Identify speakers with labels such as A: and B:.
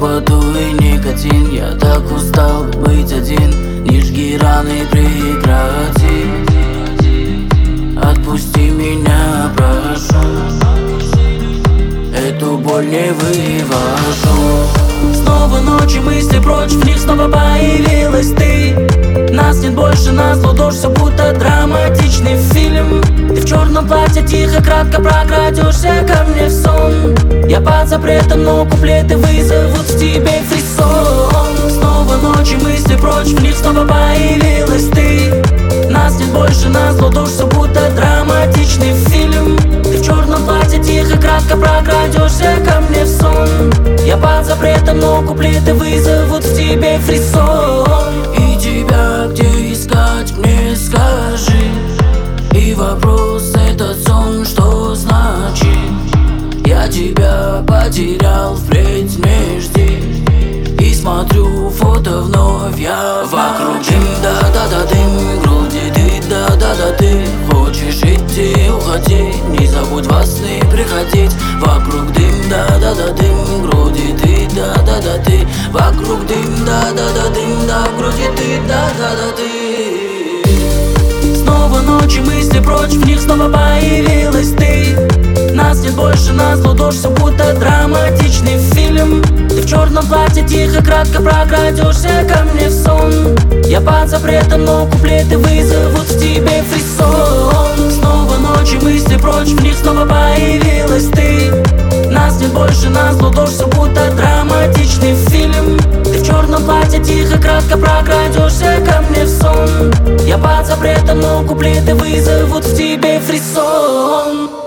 A: поту и никотин. Я так устал быть один. Не жги раны, прекрати. Отпусти меня, прошу. Эту боль не вывожу. Снова ночи, мысли прочь, в них снова появилась ты. Нас нет больше, назло дождь, все будто драматичный фильм. Ты в черном платье тихо, кратко прокрадешься ко мне в сон. Я под запретом, но куплеты вызовут в тебе фрисон. Снова ночи, мысли прочь, в них снова появилась ты. Нас нет больше, назло дождь, все будто драматичный фильм. Ты в черном платье тихо, кратко прокрадешься ко мне в сон. Я под запретом, но куплеты вызовут в тебе фрисон. И тебя где искать, мне скажи. И вопрос этот сон, что значит? Я тебя потерял, впредь не жди. И смотрю фото вновь, я вокруг дым, да-да-да, дым, груди ты, да-да-да, ты. Хочешь идти, уходи, не забудь во сны приходить. Вокруг дым, да-да-да, дым, груди ты, да-да-да, ты. Вокруг дым, да-да-да, дым, да, в груди ты, да-да-да, ты. Снова ночи, мысли прочь, в них снова появилась ты. Нас нет больше, назло дождь, все будто драматичный фильм. Ты в черном платье тихо, кратко прокрадешься ко мне в сон. Я под запретом, но куплеты вызовут в тебе фрисон. Снова ночи, мысли прочь, в них снова появилась ты. Нас нет больше, назло дождь, все будто драматичный фильм. Ты в черном платье тихо, кратко прокрадешься ко мне в сон. Я под запретом, но куплеты вызовут в тебе фрисон.